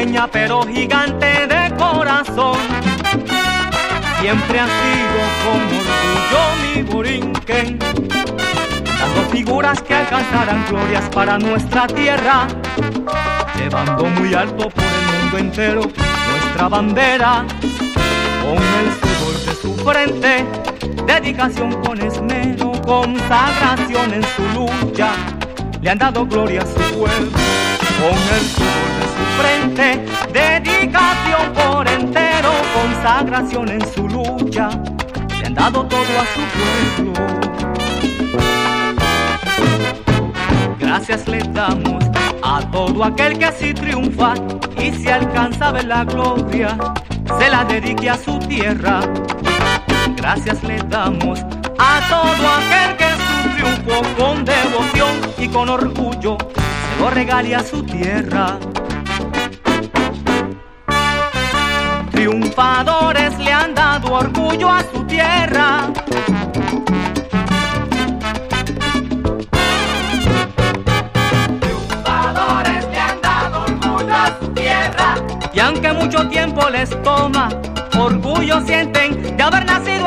pequeña pero gigante de corazón. Siempre ha sido con orgullo mi Borinquen, dando figuras que alcanzarán glorias para nuestra tierra, llevando muy alto por el mundo entero nuestra bandera. Con el sudor de su frente, dedicación con esmero, consagración en su lucha, le han dado gloria a su pueblo. Con el sudor de su frente, dedicación por entero, consagración en su lucha, le han dado todo a su pueblo. Gracias le damos a todo aquel que así triunfa y se alcanza a ver la gloria, se la dedique a su tierra. Gracias le damos a todo aquel que su triunfo con devoción y con orgullo se lo regale a su tierra. Triunfadores le han dado orgullo a su tierra. Triunfadores le han dado orgullo a su tierra. Y aunque mucho tiempo les toma, orgullo sienten de haber nacido